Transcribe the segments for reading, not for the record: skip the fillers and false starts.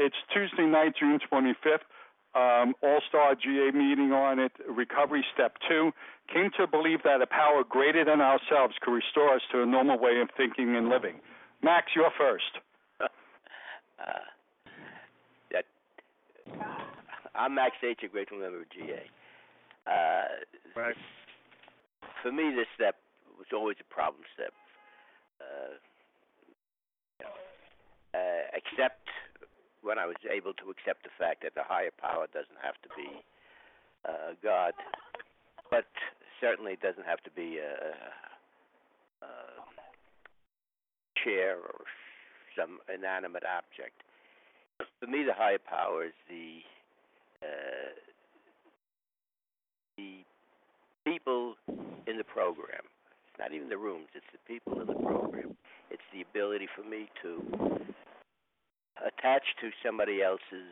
It's Tuesday night, June 25th. All-Star GA meeting on it. Recovery Step 2. Came to believe that a power greater than ourselves could restore us to a normal way of thinking and living. Max, you're first. I'm Max H., a grateful member of GA. Right. For me, this step was always a problem step. Except when I was able to accept the fact that the higher power doesn't have to be God, but certainly doesn't have to be a chair or some inanimate object. For me, the higher power is the people in the program. It's not even the rooms, it's the people in the program. It's the ability for me to attach to somebody else's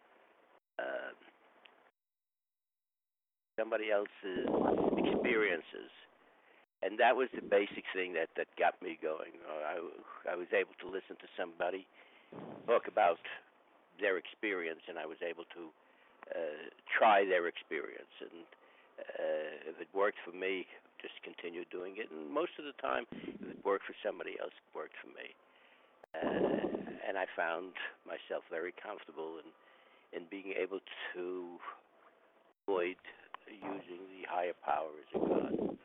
experiences. And that was the basic thing that got me going. I was able to listen to somebody talk about their experience, and I was able to try their experience. And if it worked for me, just continue doing it. And most of the time, if it worked for somebody else, it worked for me. And I found myself very comfortable in being able to avoid using the higher power as a God.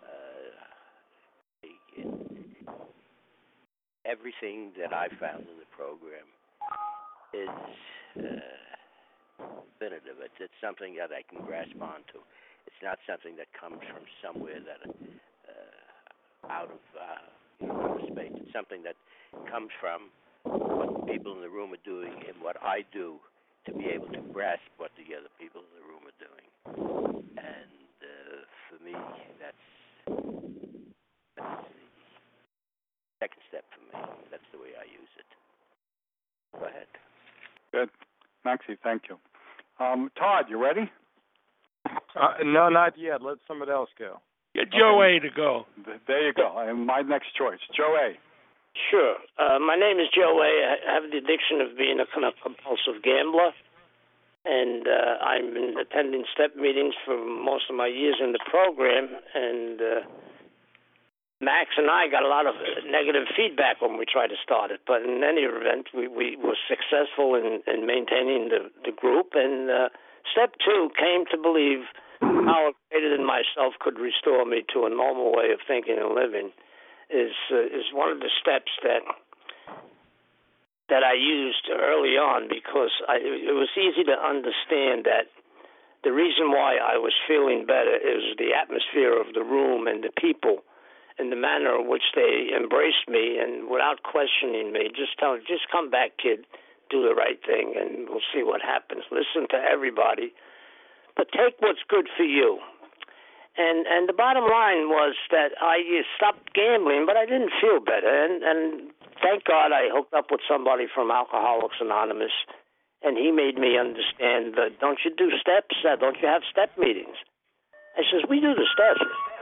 Everything that I found in the program is definitive. It's something that I can grasp onto. It's not something that comes from somewhere that out of space. It's something that comes from what the people in the room are doing and what I do to be able to grasp what the other people in the room are doing. And for me, that's the second step for me. That's the way I use it. Go ahead. Good. Maxie, thank you. Todd, you ready? No, not yet. Let somebody else go. Get Joe A. to go. There you go. And my next choice, Joe A. Sure. My name is Joe A. I have the addiction of being a kind of compulsive gambler, and I've been attending step meetings for most of my years in the program, and Max and I got a lot of negative feedback when we tried to start it, but in any event, we were successful in maintaining the group, and step 2 came to believe how greater than myself could restore me to a normal way of thinking and living. Is one of the steps that I used early on, because it was easy to understand that the reason why I was feeling better is the atmosphere of the room and the people and the manner in which they embraced me, and without questioning me, just come back, kid, do the right thing, and we'll see what happens. Listen to everybody, but take what's good for you. And the bottom line was that I stopped gambling, but I didn't feel better. And thank God I hooked up with somebody from Alcoholics Anonymous, and he made me understand that, don't you do steps? Don't you have step meetings? I says, we do the steps.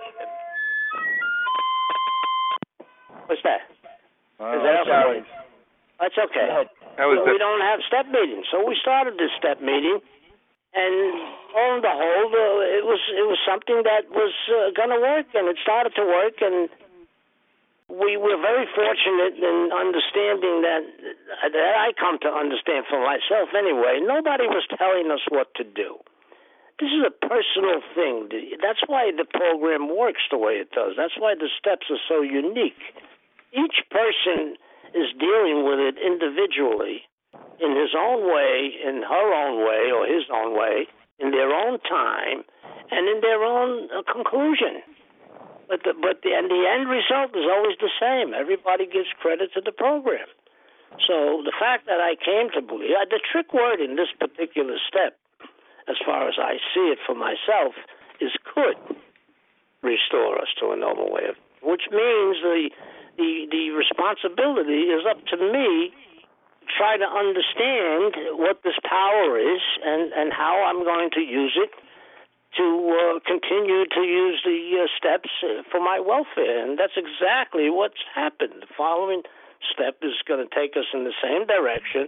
What's that? Is that okay? That's okay. We don't have step meetings. So we started this step meeting. And on the whole, it was something that was going to work, and it started to work. And we were very fortunate in understanding that I come to understand for myself anyway. Nobody was telling us what to do. This is a personal thing. That's why the program works the way it does. That's why the steps are so unique. Each person is dealing with it individually, in his own way, in her own way, or his own way, in their own time, and in their own conclusion. But the end result is always the same. Everybody gives credit to the program. So the fact that I came to believe, the trick word in this particular step, as far as I see it for myself, is could restore us to a normal way of, which means the responsibility is up to me to try to understand what this power is and how I'm going to use it to continue to use the steps for my welfare. And that's exactly what's happened. The following step is going to take us in the same direction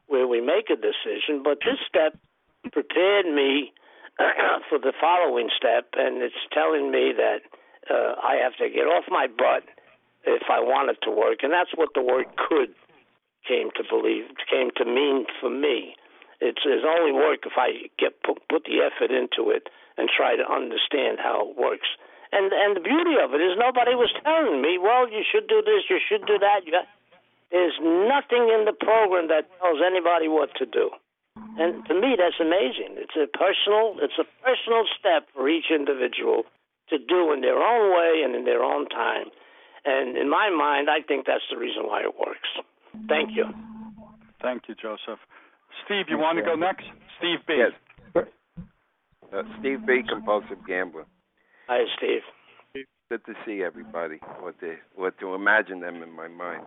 where we make a decision. But this step prepared me for the following step, and it's telling me that I have to get off my butt if I want it to work, and that's what the word "could" came to mean for me. It's only work if I put the effort into it and try to understand how it works. And the beauty of it is nobody was telling me, well, you should do this, you should do that. There's nothing in the program that tells anybody what to do. And to me, that's amazing. It's a personal step for each individual to do in their own way and in their own time. And in my mind, I think that's the reason why it works. Thank you. Thank you, Joseph. Steve, you want to go next? Steve B. Yes. Steve B., compulsive gambler. Hi, Steve. Good to see everybody, or to imagine them in my mind.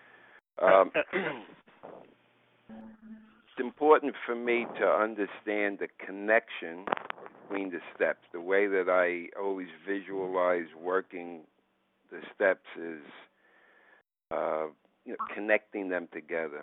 It's important for me to understand the connection between the steps. The way that I always visualize working the steps is connecting them together.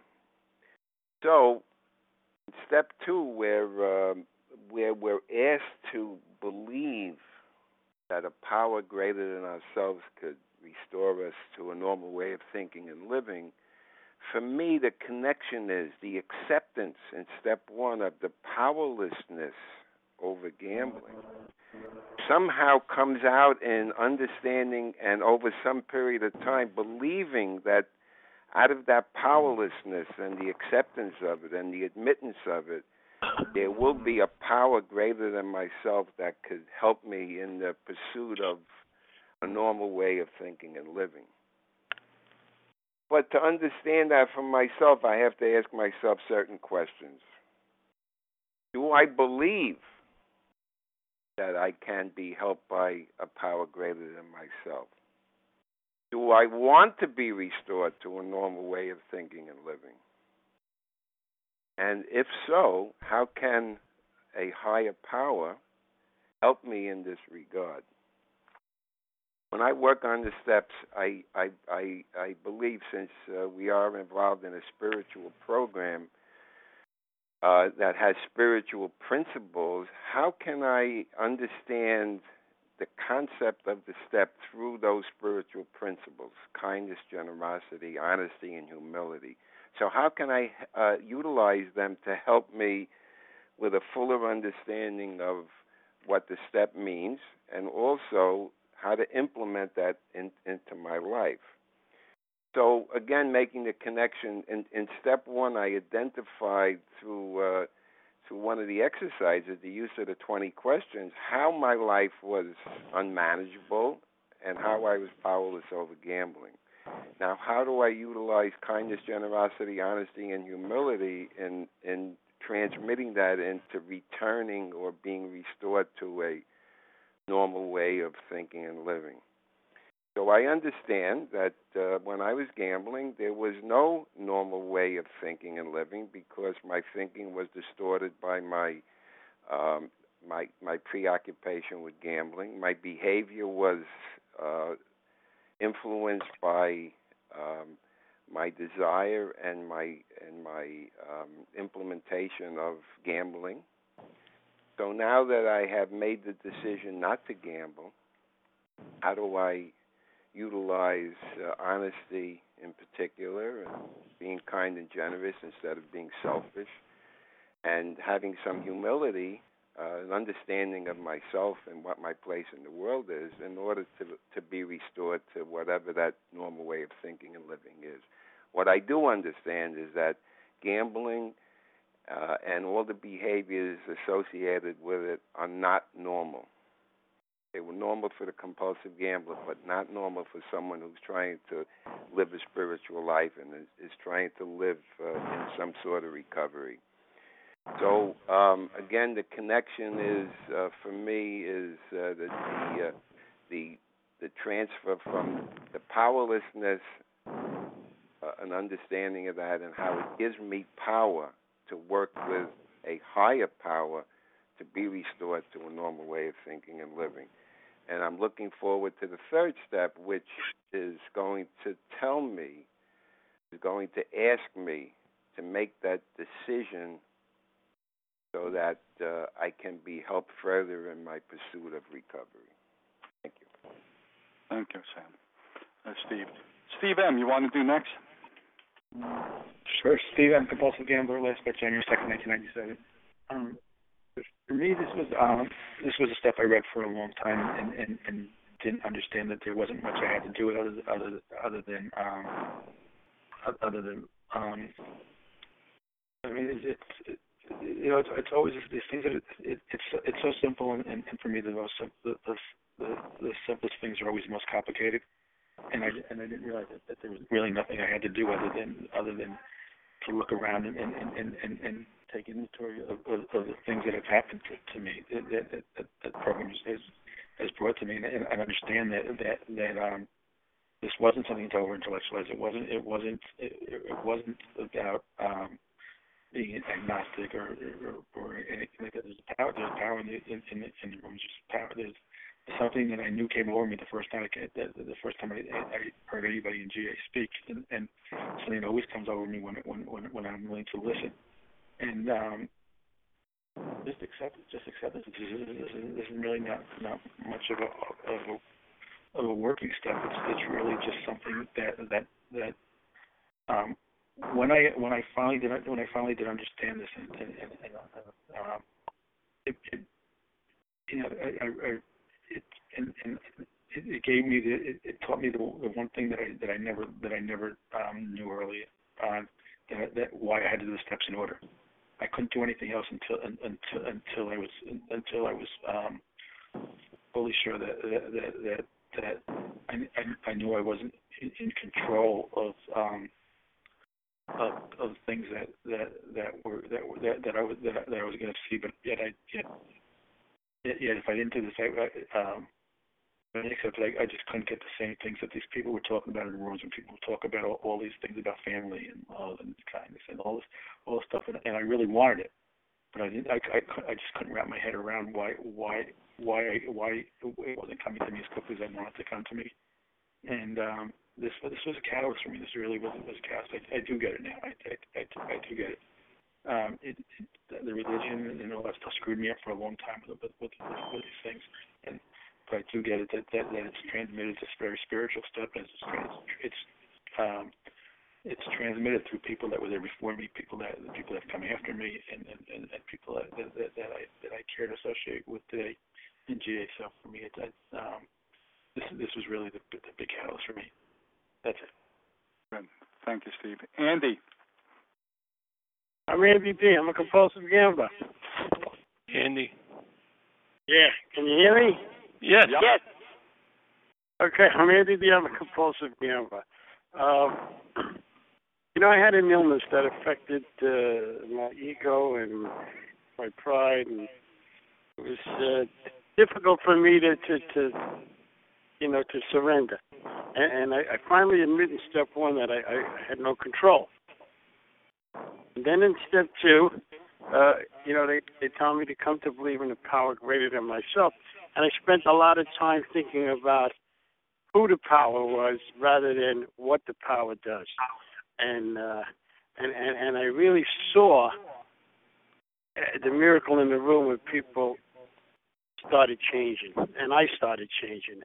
So, step 2, where we're asked to believe that a power greater than ourselves could restore us to a normal way of thinking and living, for me, the connection is the acceptance in step 1 of the powerlessness over gambling. Somehow comes out in understanding and over some period of time believing that out of that powerlessness and the acceptance of it and the admittance of it, there will be a power greater than myself that could help me in the pursuit of a normal way of thinking and living. But to understand that for myself, I have to ask myself certain questions. Do I believe that I can be helped by a power greater than myself? Do I want to be restored to a normal way of thinking and living? And if so, how can a higher power help me in this regard? When I work on the steps, I believe, since we are involved in a spiritual program that has spiritual principles, how can I understand the concept of the step through those spiritual principles: kindness, generosity, honesty, and humility? So how can I utilize them to help me with a fuller understanding of what the step means, and also how to implement that into my life? So again, making the connection, in step 1, I identified through one of the exercises, the use of the 20 questions, how my life was unmanageable and how I was powerless over gambling. Now, how do I utilize kindness, generosity, honesty, and humility in transmitting that into returning or being restored to a normal way of thinking and living? So I understand that when I was gambling, there was no normal way of thinking and living because my thinking was distorted by my preoccupation with gambling. My behavior was influenced by my desire and my implementation of gambling. So now that I have made the decision not to gamble, how do I utilize honesty in particular, and being kind and generous instead of being selfish, and having some humility, an understanding of myself and what my place in the world is, in order to be restored to whatever that normal way of thinking and living is. What I do understand is that gambling and all the behaviors associated with it are not normal. They were normal for the compulsive gambler, but not normal for someone who's trying to live a spiritual life and is trying to live in some sort of recovery. So, again, the connection is, for me, is the transfer from the powerlessness, an understanding of that, and how it gives me power to work with a higher power to be restored to a normal way of thinking and living. And I'm looking forward to the third step, which is going to tell me, is going to ask me to make that decision so that I can be helped further in my pursuit of recovery. Thank you. Thank you, Sam. Steve. Steve M., you want to do next? Sure. Steve M., compulsive gambler, last bet January 2nd, 1997. For me, this was a step I read for a long time and didn't understand that there wasn't much I had to do other than I mean, it's always these things that it's so simple, and for me the simplest things are always the most complicated, and I didn't realize that there was really nothing I had to do other than to look around and take inventory of the things that have happened to me that the program has brought to me, and understand that this wasn't something to over-intellectualize. It wasn't about being agnostic or anything like that. There's power in the room. Just power. There's something that I knew came over me the first time I heard anybody in GA speak, and something that always comes over me when I'm willing to listen. And just accept it. This is really not much of a working step. It's really just something that when I finally did understand this, it gave me it taught me the one thing that I never knew early on, that why I had to do the steps in order. I couldn't do anything else until I was fully sure that I knew I wasn't in control of things that I was going to see, but yet if I didn't do this, I just couldn't get the same things that these people were talking about in the rooms when people talk about all these things about family and love and kindness and all this stuff, and I really wanted it, but I just couldn't wrap my head around why it wasn't coming to me as quickly as I wanted it to come to me, and this was a catalyst for me. This really was a catalyst. I do get it now. I do get it. The religion and all that stuff screwed me up for a long time with these things, but I do get it that it's transmitted this very spiritual stuff, and it's transmitted through people that were there before me, people that have come after me, and people that I care to associate with today in GA. So for me, this was really the big catalyst for me. That's it. Good. Thank you, Steve. Andy. I'm Andy B. I'm a compulsive gambler. Andy. Yeah. Can you hear me? Yes. Yes. Okay, I'm Andy B. I'm a compulsive gambler. I had an illness that affected my ego and my pride, and it was difficult for me to surrender. And I finally admit in step one that I had no control. And then in step two, they tell me to come to believe in a power greater than myself. And I spent a lot of time thinking about who the power was rather than what the power does. And I really saw the miracle in the room when people started changing, and I started changing.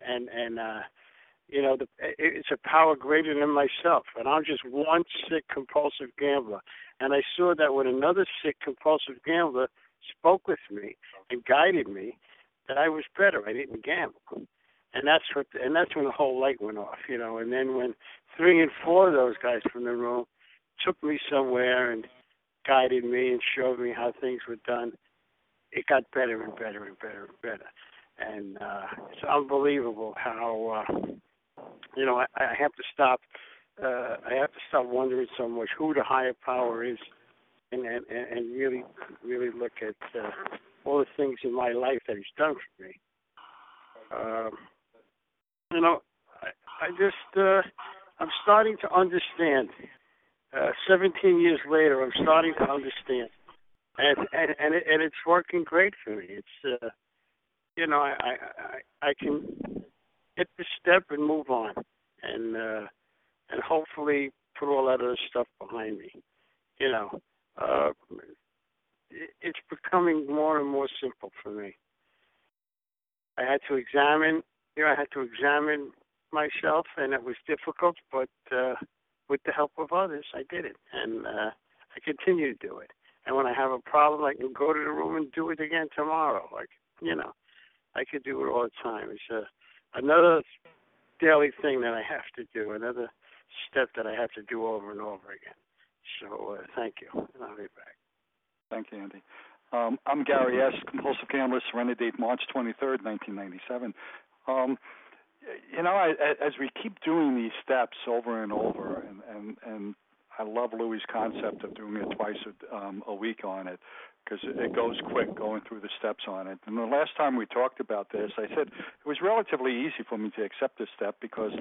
It's a power greater than myself, and I'm just one sick compulsive gambler. And I saw that when another sick compulsive gambler spoke with me and guided me, that I was better. I didn't gamble, and that's when the whole light went off, And then when 3 and 4 of those guys from the room took me somewhere and guided me and showed me how things were done, it got better and better and better and better. And it's unbelievable how I have to stop. I have to stop wondering so much who the higher power is, and really look at all the things in my life that He's done for me. I'm starting to understand. 17 years later, I'm starting to understand, and it's working great for me. It's I can hit the step and move on, and hopefully put all that other stuff behind me. it's becoming more and more simple for me. I had to examine myself, and it was difficult, but with the help of others, I did it, and I continue to do it. And when I have a problem, I can go to the room and do it again tomorrow. I could do it all the time. It's another daily thing that I have to do, another step that I have to do over and over again. So thank you, and I'll be back. Thank you, Andy. I'm Gary S., compulsive gambler, surrender date March 23rd, 1997. As we keep doing these steps over and over, and I love Louis' concept of doing it twice a week on it, because it goes quick going through the steps on it. And the last time we talked about this, I said it was relatively easy for me to accept this step because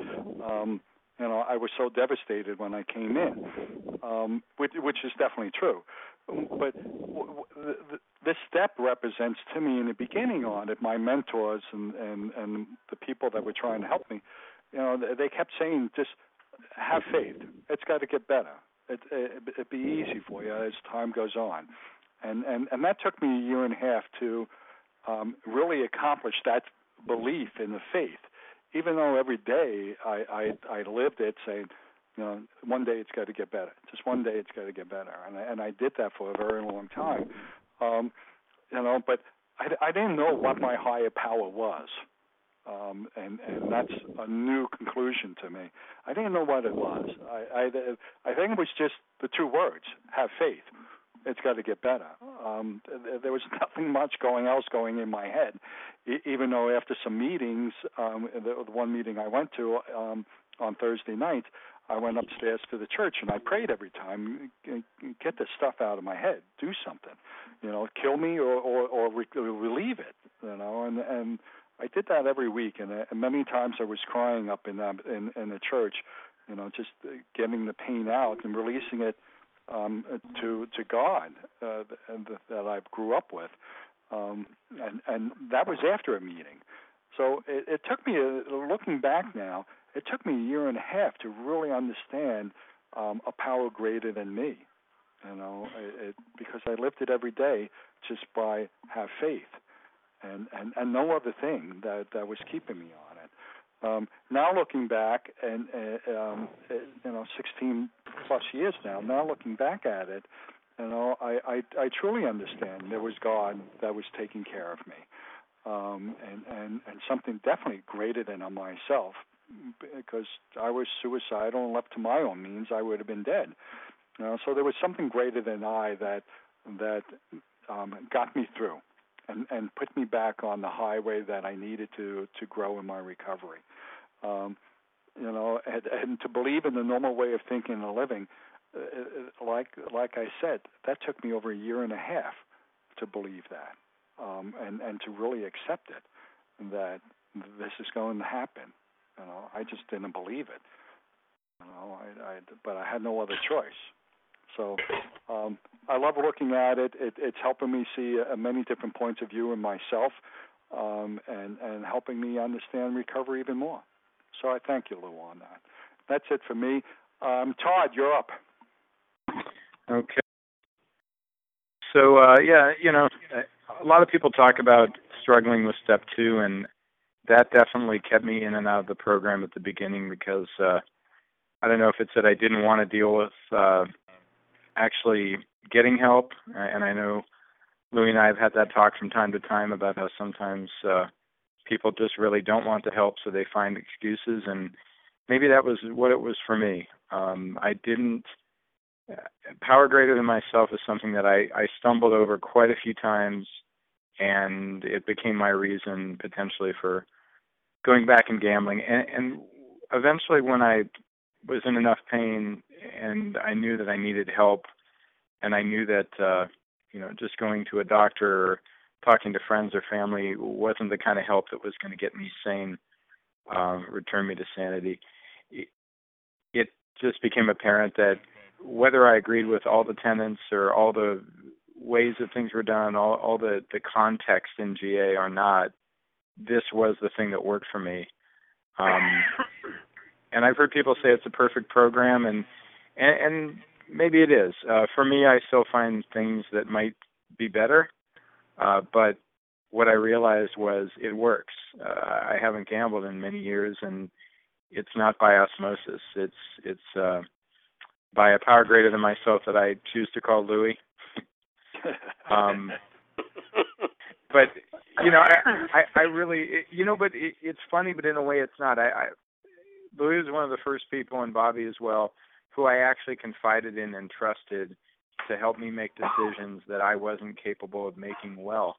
I was so devastated when I came in, which is definitely true. But this step represents to me in the beginning on it, my mentors and the people that were trying to help me, they kept saying, just have faith. It's got to get better. It'd be easy for you as time goes on. And that took me a year and a half to really accomplish that belief in the faith, even though every day I lived it saying, one day it's got to get better. Just one day it's got to get better. And I did that for a very long time. But I didn't know what my higher power was. And that's a new conclusion to me. I didn't know what it was. I think it was just the two words, have faith. It's got to get better. There was nothing much else going in my head, even though after some meetings, the one meeting I went to on Thursday night, I went upstairs to the church and I prayed every time, get this stuff out of my head, do something, kill me or relieve it, and I did that every week, and many times I was crying up in the church, just getting the pain out and releasing it to God that I grew up with, and that was after a meeting. So it took me, looking back now, it took me a year and a half to really understand a power greater than me, because I lived it every day just by have faith. And no other thing that was keeping me on it. Now looking back, and 16 plus years now looking back at it, I truly understand there was God that was taking care of me, and something definitely greater than myself, because I was suicidal and left to my own means, I would have been dead. So there was something greater than I that got me through. And put me back on the highway that I needed to grow in my recovery. And to believe in the normal way of thinking and living, like I said, that took me over a year and a half to believe that, and to really accept it, that this is going to happen. I just didn't believe it. But I had no other choice. So I love looking at it. It's helping me see many different points of view in myself, and helping me understand recovery even more. So I thank you, Lou, on that. That's it for me. Todd, you're up. Okay. So, a lot of people talk about struggling with step 2, and that definitely kept me in and out of the program at the beginning because I don't know if it's that I didn't want to deal with actually getting help, and I know Louis and I have had that talk from time to time about how sometimes people just really don't want the help, so they find excuses, and maybe that was what it was for me. Power greater than myself is something that I stumbled over quite a few times, and it became my reason potentially for going back and gambling. And eventually when I was in enough pain and I knew that I needed help, and I knew that just going to a doctor or talking to friends or family wasn't the kind of help that was going to get me sane, return me to sanity, it just became apparent that whether I agreed with all the tenets or all the ways that things were done, all the context in GA or not, this was the thing that worked for me. And I've heard people say it's a perfect program, and maybe it is. For me, I still find things that might be better, but what I realized was it works. I haven't gambled in many years, and it's not by osmosis. It's by a power greater than myself that I choose to call Louis. But I really, but it's funny, but in a way it's not. Louis was one of the first people, and Bobby as well, who I actually confided in and trusted to help me make decisions that I wasn't capable of making well.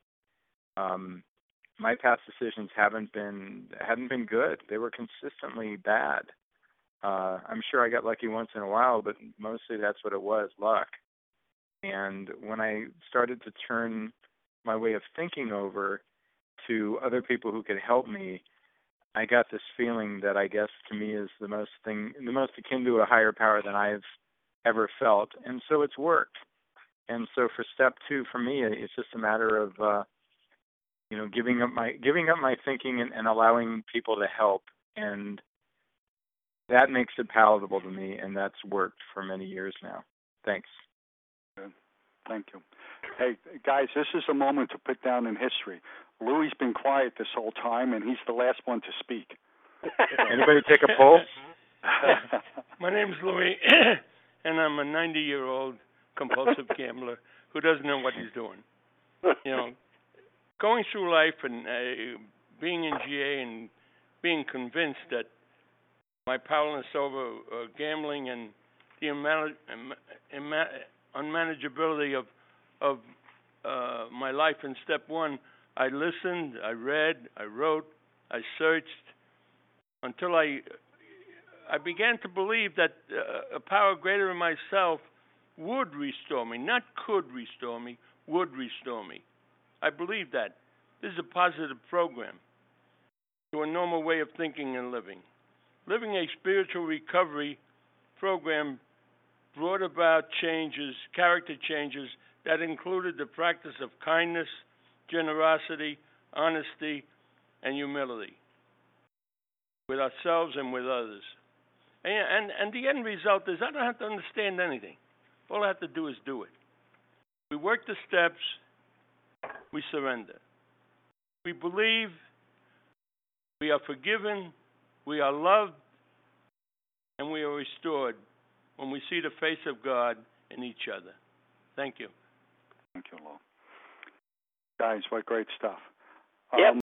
My past decisions hadn't been good. They were consistently bad. I'm sure I got lucky once in a while, but mostly that's what it was, luck. And when I started to turn my way of thinking over to other people who could help me, I got this feeling that I guess to me is the most akin to a higher power than I've ever felt. And so it's worked. And so for step 2, for me, it's just a matter of giving up my thinking and allowing people to help, and that makes it palatable to me, and that's worked for many years now. Thanks. Good. Thank you. Hey, guys, this is a moment to put down in history. Louis's been quiet this whole time, and he's the last one to speak. Anybody take a poll? My name's Louis, and I'm a 90-year-old compulsive gambler who doesn't know what he's doing. Going through life and being in GA and being convinced that my powerlessness over gambling and the unmanageability of my life in step 1, I listened, I read, I wrote, I searched until I began to believe that a power greater than myself would restore me, not could restore me, would restore me. I believe that. This is a positive program to a normal way of thinking and living. Living a spiritual recovery program brought about changes, character changes, that included the practice of kindness, generosity, honesty, and humility with ourselves and with others. And the end result is I don't have to understand anything. All I have to do is do it. We work the steps, we surrender. We believe, we are forgiven, we are loved, and we are restored when we see the face of God in each other. Thank you. Thank you, Lou. Guys, what great stuff. Yep.